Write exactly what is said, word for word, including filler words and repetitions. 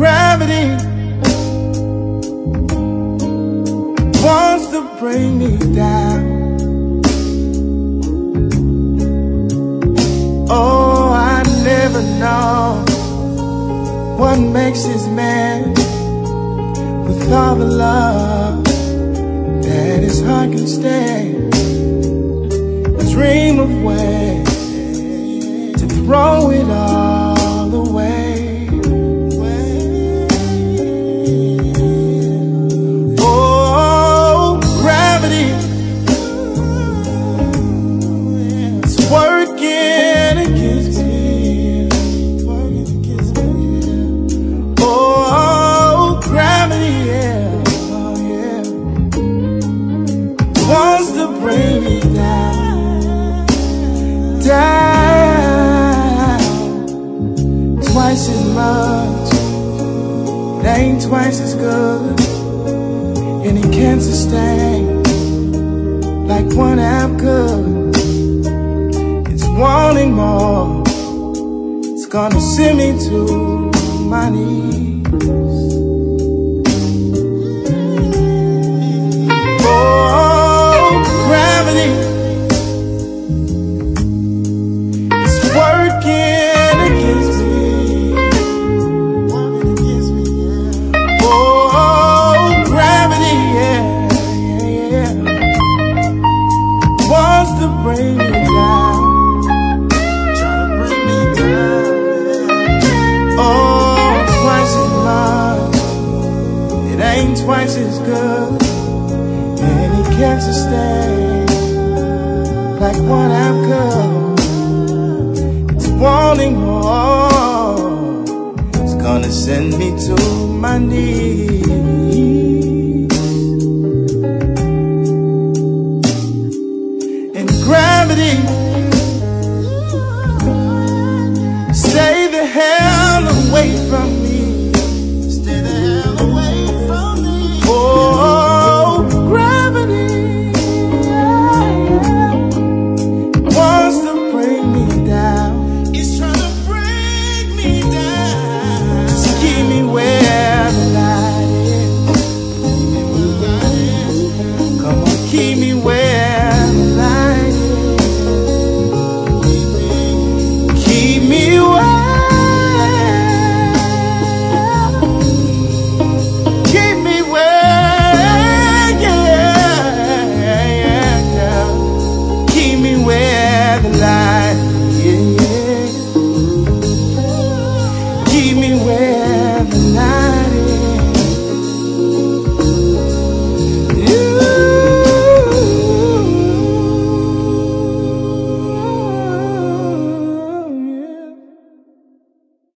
gravity wants to bring me down. Oh, I never know what makes this man with all the love that his heart can stand. Dream of ways to throw it all away. Oh, gravity is working against me. Oh, gravity, yeah, oh, yeah, wants to bring me down, down. Twice as much, it ain't twice as good, and it can't sustain like one app could. It's wanting more, it's gonna send me to my knees. Oh, gravity is working against me. Oh, gravity, yeah, yeah, yeah, wants to bring me down, trying to bring me down. Oh, twice as much, it ain't twice as good, and it can't sustain like one I'm good. It's wanting more, it's gonna send me to my knees. And gravity, stay the hell away from me. Stay the hell away from me. Oh, gravity, yeah, yeah, wants to bring me down. It's trying to bring me down. Just keep me where the light is. Come on, keep me where the light is. Keep me where. Keep me where the night